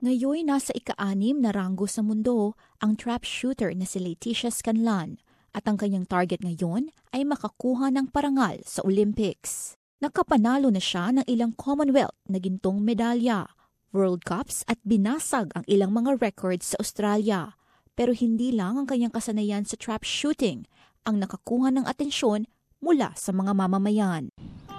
Ngayon nasa ika-6 na ranggo sa mundo ang trap shooter na si Leticia Scanlan at ang kanyang target ngayon ay makakuha ng parangal sa Olympics. Nakapanalo na siya ng ilang Commonwealth na gintong medalya, World Cups at binasag ang ilang mga records sa Australia. Pero hindi lang ang kanyang kasanayan sa trap shooting ang nakakuha ng atensyon mula sa mga mamamayan.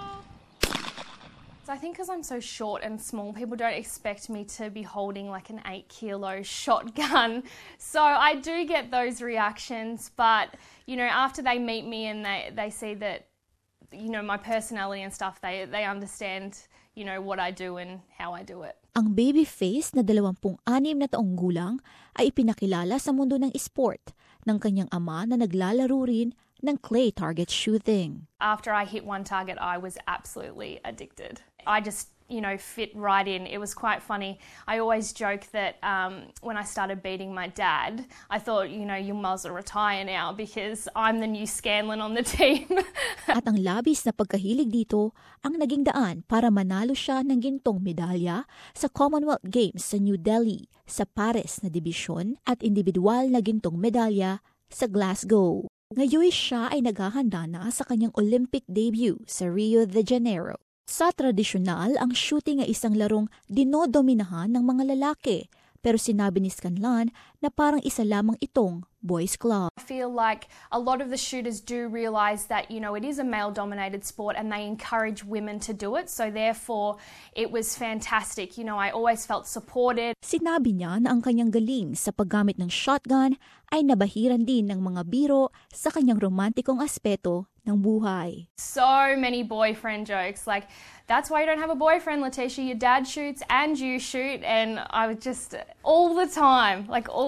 So I think because I'm so short and small, people don't expect me to be holding like an 8-kilo shotgun. So I do get those reactions, but, you know, after they meet me and they see that, you know, my personality and stuff, they understand, you know, what I do and how I do it. Ang babyface na 26 na taong gulang ay ipinakilala sa mundo ng sport ng kanyang ama na naglalaro rin ng clay target shooting. After I hit one target, I was absolutely addicted. I just, you know, fit right in. It was quite funny. I always joke that when I started beating my dad, I thought, you know, you might as well retire now because I'm the new Scanlan on the team. At ang labis na pagkahilig dito ang naging daan para manalo siya ng gintong medalya sa Commonwealth Games sa New Delhi, sa pares na dibisyon at individual na gintong medalya sa Glasgow. Ngayon siya ay naghahanda na sa kanyang Olympic debut sa Rio de Janeiro. Sa tradisyonal, ang shooting ay isang larong dinodominahan ng mga lalaki, pero sinabi ni Scanlan na parang isa lamang itong boys club. I feel like a lot of the shooters do realise that, you know, it is a male-dominated sport and they encourage women to do it, so therefore it was fantastic. You know, I always felt supported. Sinabi niya na ang kanyang galing sa paggamit ng shotgun ay nabahiran din ng mga biro sa kanyang romantikong aspeto ng buhay. So many boyfriend jokes, like, that's why you don't have a boyfriend, Leticia, your dad shoots and you shoot, and I was just all the time.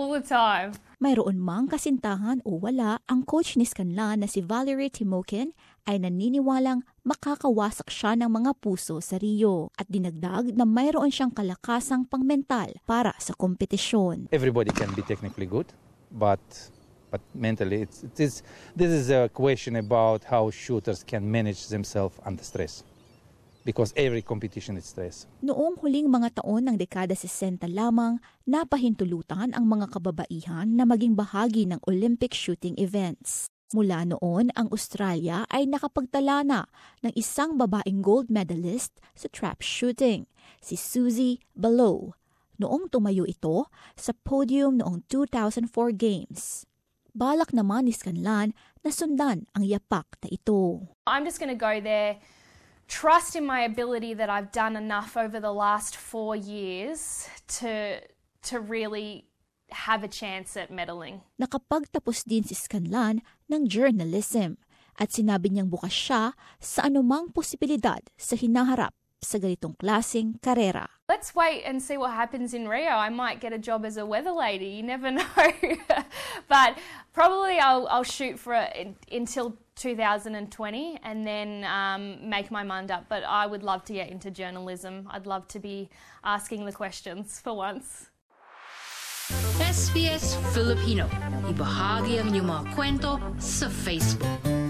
Mayroon mang kasintahan o wala, ang coach ni Scanlan na si Valerie Timokin ay naniniwalang makakawasak siya ng mga puso sa Rio at dinagdag na mayroon siyang kalakasang pangmental para sa kompetisyon. Everybody can be technically good, but mentally this is a question about how shooters can manage themselves under stress. Because every competition is stress. Noong huling mga taon ng dekada 60 lamang, napahintulutan ang mga kababaihan na maging bahagi ng Olympic shooting events. Mula noon, ang Australia ay nakapagtala na ng isang babaeng gold medalist sa trap shooting, si Susie Baloh. Noong tumayo ito sa podium noong 2004 Games. Balak naman ni Scanlan na sundan ang yapak na ito. I'm just going to go there, trust in my ability that I've done enough over the last 4 years to really have a chance at medaling. Nakapagtapos din si Scanlan ng journalism at sinabi niyang bukas siya sa anumang posibilidad sa hinaharap sa ganitong klaseng karera. Let's wait and see what happens in Rio. I might get a job as a weather lady. You never know. But probably I'll shoot for until 2020 and then make my mind up. But I would love to get into journalism. I'd love to be asking the questions for once. SBS Filipino. Ibahagi ang inyong mga kwento sa Facebook.